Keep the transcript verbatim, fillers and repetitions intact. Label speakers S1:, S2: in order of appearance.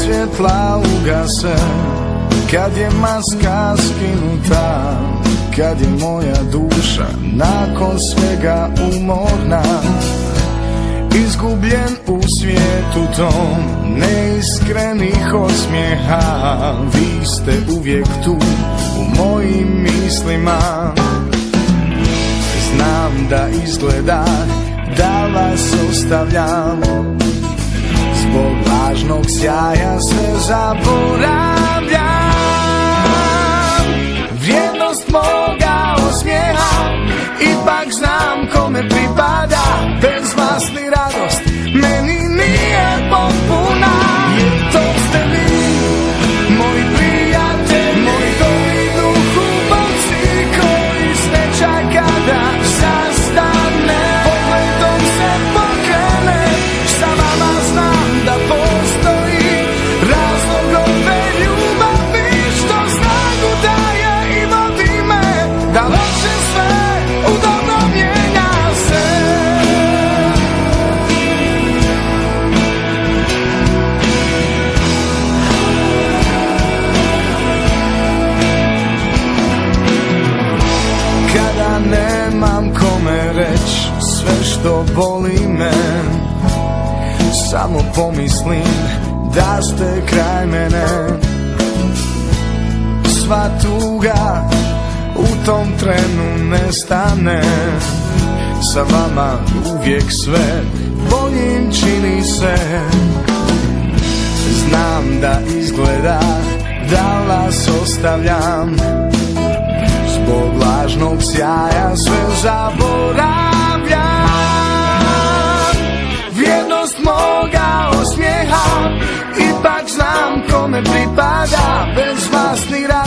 S1: svjetla ugase, kad je maska skinuta, kad je moja duša nakon svega umorna, izgubljen u svijetu tom neiskrenih osmijeha. Vi ste uvijek tu u mojim mislima. Znam da izgleda da vas ostavljam, zbog lažnog sjaja sve zaboravljam. Vrijednost moga osmijeha ipak znam kome pripada. Bez vas ni radost meni nije potpuna. Jer to ste vi, moji prijatelji, moji dobri duh u boci, koji sreća kada sastane, pogledom se pokrene. Sa vama znam da postoji razlog ove ljubavi, što snagu daje i vodi me, da loše sve u dobro mijenja se. Kada nemam kome reć sve što boli me, samo pomislim da ste kraj mene. Sva tuga u tom trenu nestane, sa vama uvijek sve boljim čini se. Znam da izgleda da vas ostavljam, zbog lažnog sjaja sve zaboravljam. Vrijednost moga osmijeha ipak znam kome pripada. Bez vas ni rad